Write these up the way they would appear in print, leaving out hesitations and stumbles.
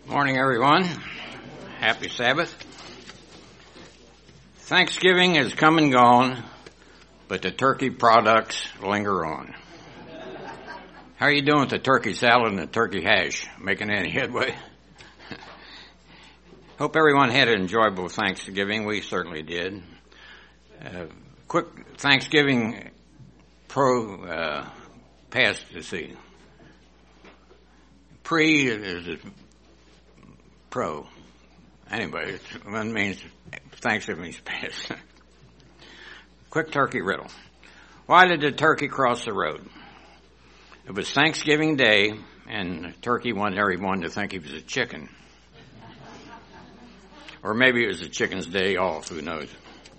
Morning, everyone. Happy Sabbath. Thanksgiving has come and gone, but the turkey products linger on. How are you doing with the turkey salad and the turkey hash? Making any headway? Hope everyone had an enjoyable Thanksgiving. We certainly did. Quick Thanksgiving pass to see. Pre is pro. Anyway, one means Thanksgiving's past. Quick turkey riddle. Why did the turkey cross the road? It was Thanksgiving Day, and the turkey wanted everyone to think he was a chicken. Or maybe it was the chicken's day off, who knows.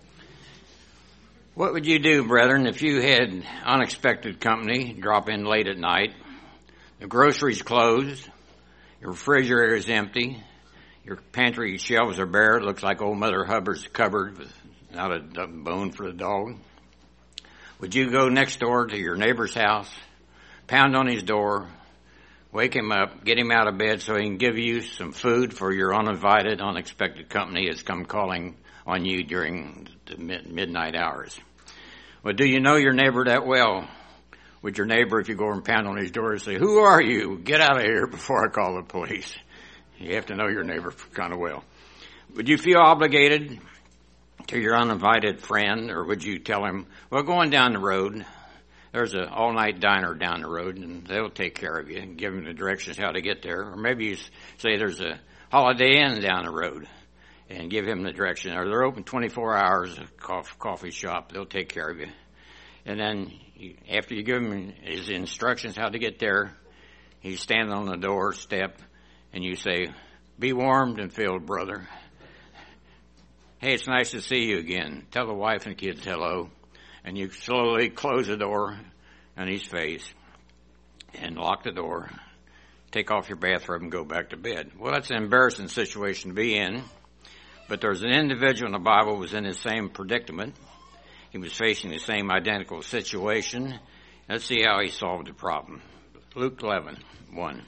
What would you do, brethren, if you had unexpected company drop in late at night, the groceries closed, your refrigerator is empty, your pantry shelves are bare, it looks like old Mother Hubbard's cupboard without a bone for the dog? Would you go next door to your neighbor's house, pound on his door, wake him up, get him out of bed so he can give you some food for your uninvited, unexpected company that's come calling on you during the midnight hours? Well, do you know your neighbor that well? Would your neighbor, if you go over and pound on his door, say, "Who are you? Get out of here before I call the police"? You have to know your neighbor kind of well. Would you feel obligated to your uninvited friend, or would you tell him, "Well, going down the road, there's an all-night diner down the road, and they'll take care of you," and give him the directions how to get there? Or maybe you say there's a Holiday Inn down the road, and give him the direction. Or they're open 24 hours, a coffee shop, they'll take care of you. And then after you give him his instructions how to get there, he's standing on the doorstep, and you say, "Be warmed and filled, brother. Hey, it's nice to see you again. Tell the wife and kids hello." And you slowly close the door on his face and lock the door, take off your bathrobe and go back to bed. Well, that's an embarrassing situation to be in. But there's an individual in the Bible who was in the same predicament. He was facing the same identical situation. Let's see how he solved the problem. Luke 11:1.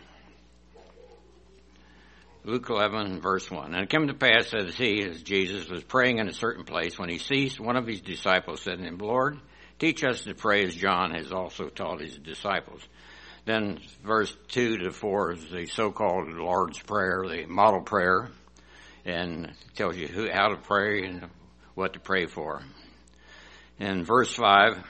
Luke 11, verse 1. And it came to pass as Jesus, was praying in a certain place, when he ceased, one of his disciples said to him, "Lord, teach us to pray as John has also taught his disciples." Then verse 2 to 4 is the so-called Lord's Prayer, the model prayer, and it tells you how to pray and what to pray for. In verse 5,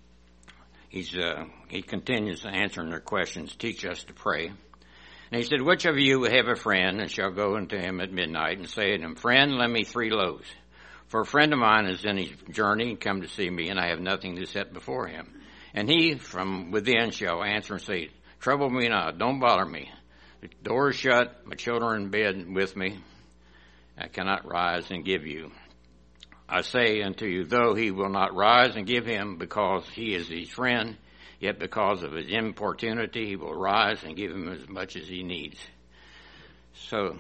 he continues answering their questions, "Teach us to pray." And he said, "Which of you will have a friend and shall go unto him at midnight and say to him, 'Friend, lend me 3 loaves. For a friend of mine is in his journey and come to see me, and I have nothing to set before him.' And he from within shall answer and say, 'Trouble me not, don't bother me. The door is shut, my children are in bed with me. I cannot rise and give you. I say unto you, though he will not rise and give him because he is his friend, yet because of his importunity he will rise and give him as much as he needs.'" So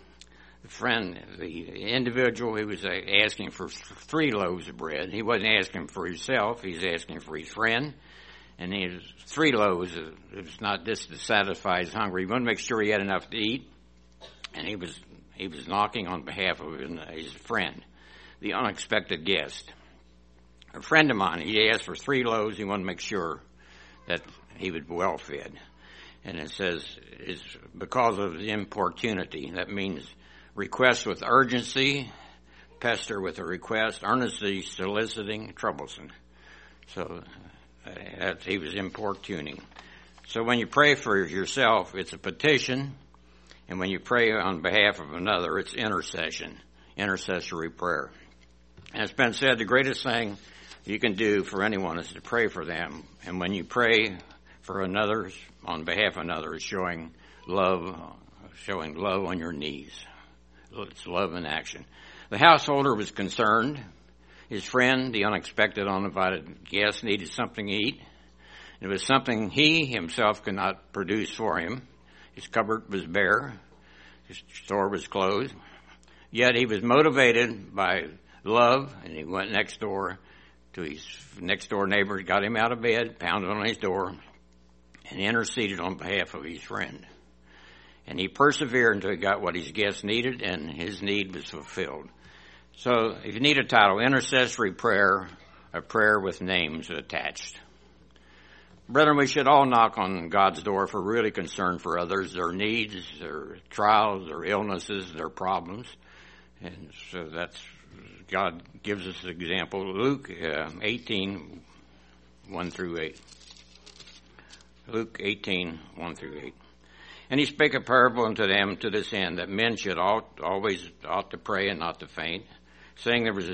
the individual who was asking for 3 loaves of bread, he wasn't asking for himself, he's asking for his friend. And his 3 loaves, it was not just to satisfy his hunger. He wanted to make sure he had enough to eat. And he was knocking on behalf of his friend, the unexpected guest. A friend of mine, he asked for 3 loaves. He wanted to make sure that he would be well fed. And it says it's because of the importunity. That means request with urgency, pester with a request, earnestly soliciting, troublesome. So he was importuning. So when you pray for yourself, it's a petition. And when you pray on behalf of another, it's intercession, intercessory prayer. And it's been said the greatest thing you can do for anyone is to pray for them. And when you pray for another, on behalf of another, it's showing love on your knees. It's love in action. The householder was concerned. His friend, the unexpected, uninvited guest, needed something to eat. It was something he himself could not produce for him. His cupboard was bare. His store was closed. Yet he was motivated by love, and he went next door to his next door neighbor, got him out of bed, pounded on his door, and interceded on behalf of his friend. And he persevered until he got what his guest needed, and his need was fulfilled. So if you need a title, Intercessory Prayer, a prayer with names attached. Brethren, we should all knock on God's door if we're really concerned for others, their needs, their trials, their illnesses, their problems. And so God gives us an example. Luke 18, 1 through 8. Luke 18, 1 through 8. And he spake a parable unto them to this end, that men should always ought to pray and not to faint, saying there was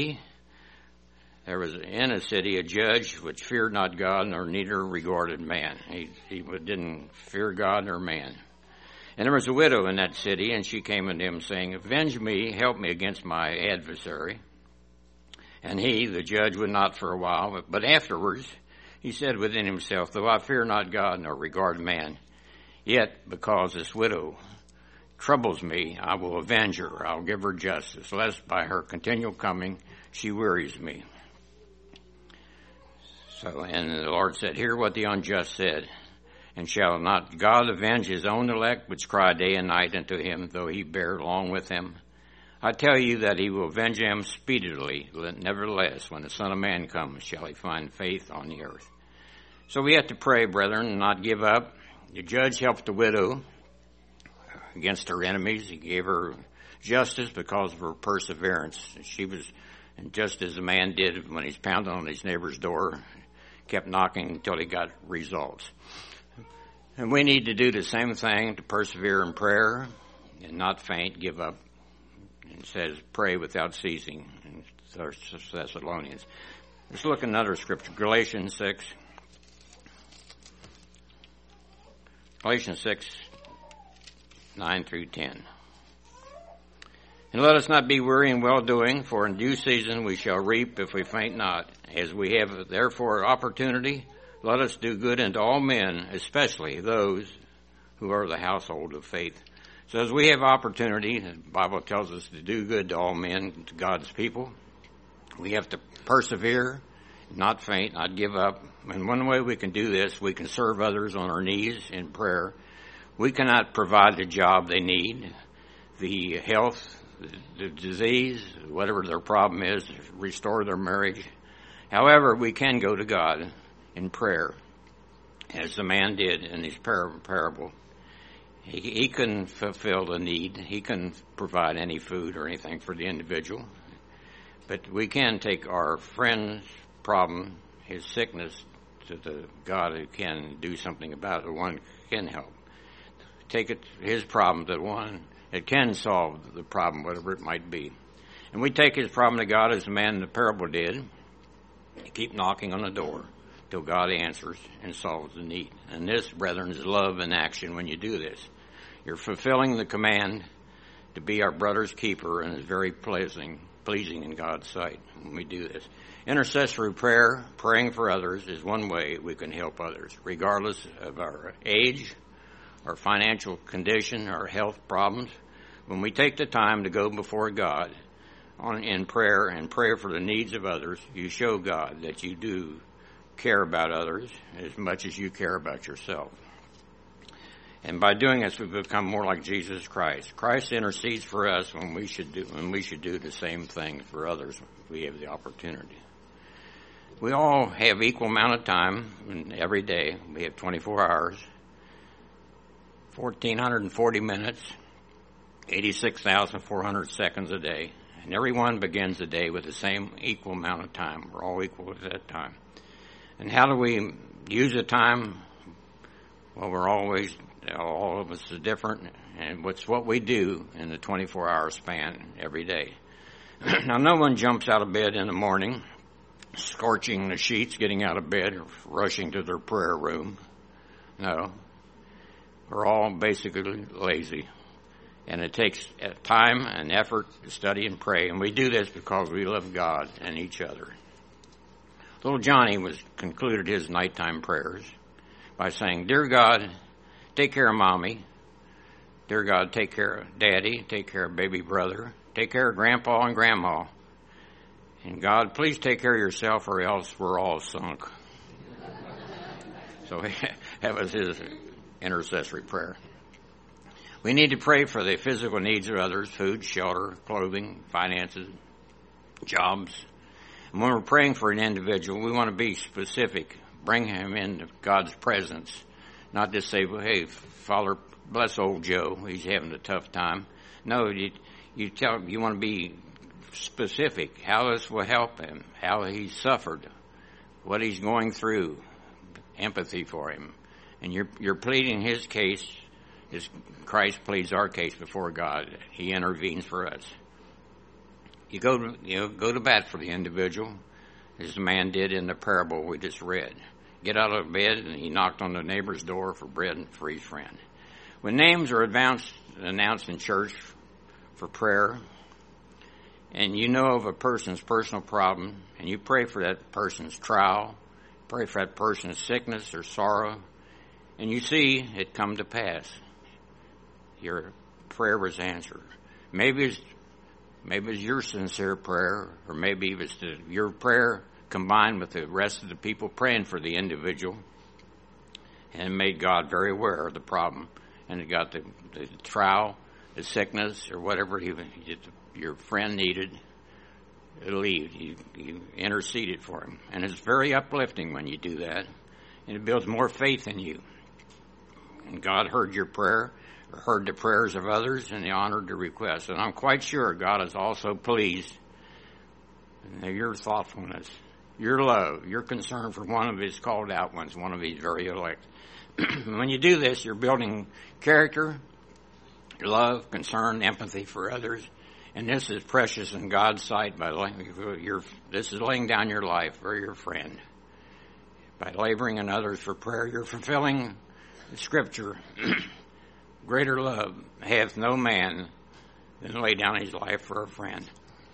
in a city a judge which feared not God, nor neither regarded man. He didn't fear God nor man. And there was a widow in that city, and she came unto him, saying, Avenge me, help me against my adversary. And he, the judge, would not for a while, but afterwards he said within himself, Though I fear not God nor regard man, yet because this widow troubles me, I will avenge her. I'll give her justice, lest by her continual coming she wearies me. So, and the Lord said, Hear what the unjust said. And shall not God avenge his own elect, which cry day and night unto him, though he bear long with them? I tell you that he will avenge them speedily. Nevertheless, when the Son of Man comes, shall he find faith on the earth. So we have to pray, brethren, and not give up. The judge helped the widow against her enemies. He gave her justice because of her perseverance. She was, and just as a man did when he's pounding on his neighbor's door, kept knocking until he got results. And we need to do the same thing, to persevere in prayer and not faint, give up. It says, pray without ceasing in 1 Thessalonians. Let's look at another scripture, Galatians 6. Galatians 6, 9 through 10. And let us not be weary in well-doing, for in due season we shall reap if we faint not. As we have therefore opportunity, let us do good unto all men, especially those who are the household of faith. So as we have opportunity, the Bible tells us to do good to all men, to God's people. We have to persevere, not faint, not give up. And one way we can do this, we can serve others on our knees in prayer. We cannot provide the job they need, the health, the disease, whatever their problem is, restore their marriage. However, we can go to God in prayer, as the man did in his parable. He couldn't fulfill the need. He couldn't provide any food or anything for the individual. But we can take our friend's problem, his sickness, to the God who can do something about it, the one who can help. Take his problem to the one that can solve the problem, whatever it might be. And we take his problem to God as the man in the parable did. Keep knocking on the door till God answers and solves the need. And this, brethren, is love in action when you do this. You're fulfilling the command to be our brother's keeper, and it's very pleasing in God's sight when we do this. Intercessory prayer, praying for others, is one way we can help others, regardless of our age, our financial condition, our health problems. When we take the time to go before God in prayer and pray for the needs of others, you show God that you do care about others as much as you care about yourself. And by doing this, we become more like Jesus Christ. Christ intercedes for us when we should do the same thing for others if we have the opportunity. We all have equal amount of time every day. We have 24 hours, 1,440 minutes, 86,400 seconds a day. And everyone begins the day with the same equal amount of time. We're all equal at that time. And how do we use the time? Well, all of us are different, and it's what we do in the 24-hour span every day. Now, no one jumps out of bed in the morning, scorching the sheets, getting out of bed, or rushing to their prayer room. No. We're all basically lazy. And it takes time and effort to study and pray, and we do this because we love God and each other. Little Johnny concluded his nighttime prayers by saying, Dear God, take care of Mommy. Dear God, take care of Daddy. Take care of baby brother. Take care of Grandpa and Grandma. And God, please take care of yourself or else we're all sunk. So that was his intercessory prayer. We need to pray for the physical needs of others, food, shelter, clothing, finances, jobs. And when we're praying for an individual, we want to be specific. Bring him into God's presence. Not just say, well, hey, Father, bless old Joe. He's having a tough time. No, you want to be specific. How this will help him. How he's suffered. What he's going through. Empathy for him. And you're pleading his case as Christ pleads our case before God. He intervenes for us. You go to bat for the individual, as the man did in the parable we just read. Get out of bed, and he knocked on the neighbor's door for bread for his friend. When names are announced in church for prayer, and you know of a person's personal problem, and you pray for that person's trial, pray for that person's sickness or sorrow, and you see it come to pass, your prayer was answered. Maybe it's your sincere prayer, or maybe it's your prayer combined with the rest of the people praying for the individual, and it made God very aware of the problem, and it got the trial, the sickness, or whatever your friend needed relieved. You interceded for him, and it's very uplifting when you do that, and it builds more faith in you. And God heard your prayer, or heard the prayers of others, and He honored the request. And I'm quite sure God is also pleased with your thoughtfulness, your love, your concern for one of His called out ones, one of His very elect. When you do this, you're building character, love, concern, empathy for others. And this is precious in God's sight. This is laying down your life for your friend. By laboring in others for prayer, you're fulfilling the Scripture. Greater love hath no man than lay down his life for a friend.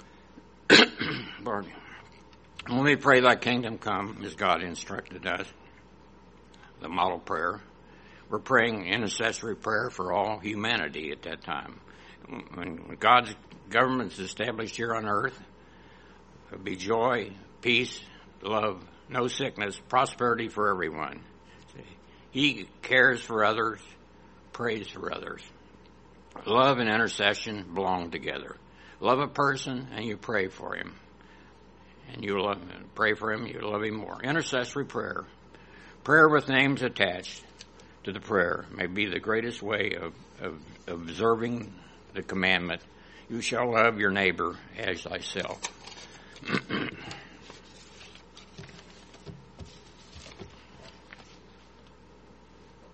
Lord, when we pray thy kingdom come, as God instructed us, the model prayer, we're praying intercessory prayer for all humanity at that time. When God's government is established here on earth, there'll be joy, peace, love, no sickness, prosperity for everyone. He cares for others, prays for others. Love and intercession belong together. Love a person and you pray for him. And you pray for him, you love him more. Intercessory prayer. Prayer with names attached to the prayer may be the greatest way of observing the commandment, you shall love your neighbor as thyself.